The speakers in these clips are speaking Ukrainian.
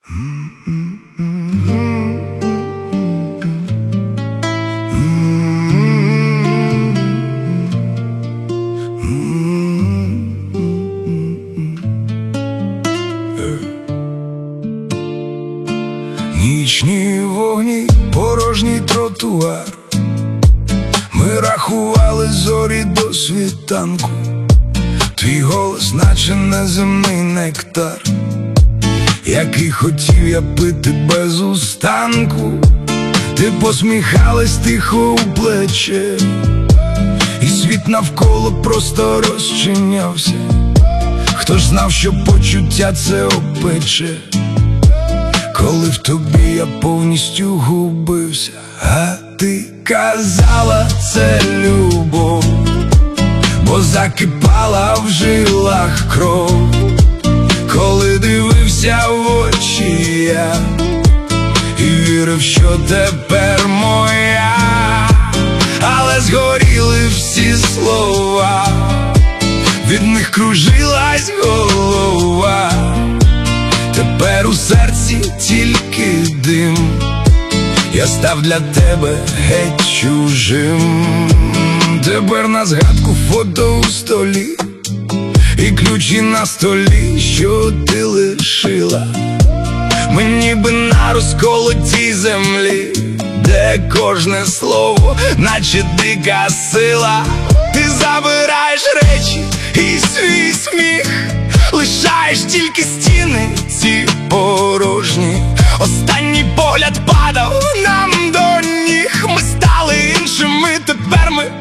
Нічні вогні, порожній тротуар. Ми рахували зорі до світанку. Твій голос, наче неземний нектар, який хотів я пити без устанку. Ти посміхалась тихо у плече, і світ навколо просто розчинявся. Хто ж знав, що почуття це опече, коли в тобі я повністю губився. А ти казала, це любов, бо закипала в жилах кров. Коли дивився в очі я і вірив, що тепер моя, але згоріли всі слова, від них кружилась голова. Тепер у серці тільки дим, я став для тебе геть чужим. Тепер на згадку фото у столі і ключі на столі, що ти лишила. Ми ніби на розколотій землі, де кожне слово, наче дика сила. Ти забираєш речі і свій сміх, лишаєш тільки стіни ці порожні. Останній погляд падав нам до ніг. Ми стали іншими, тепер ми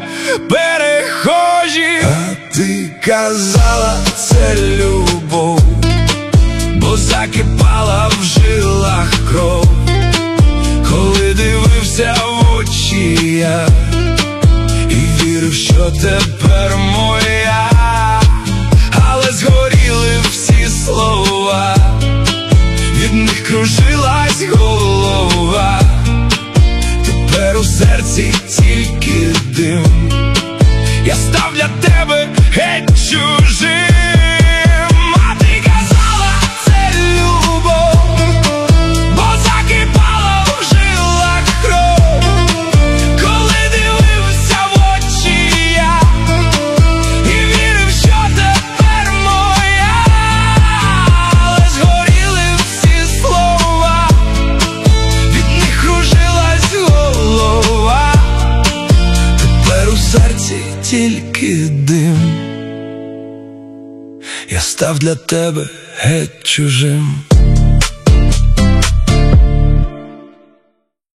перехожі. А ти казала, це любов, бо закипала в жилах кров. Коли дивився в очі я і вірив, що тепер моя, але згоріли всі слова, від них кружилась голова. Тепер у серці тільки дим, я став для тебе геть чужим. А ти казала, це любов, бо закипала в жилах кров. Коли дивився в очі я і вірив, що тепер моя, але згоріли всі слова, від них кружилась голова. Тепер у серці тільки дим, я став для тебе геть чужим.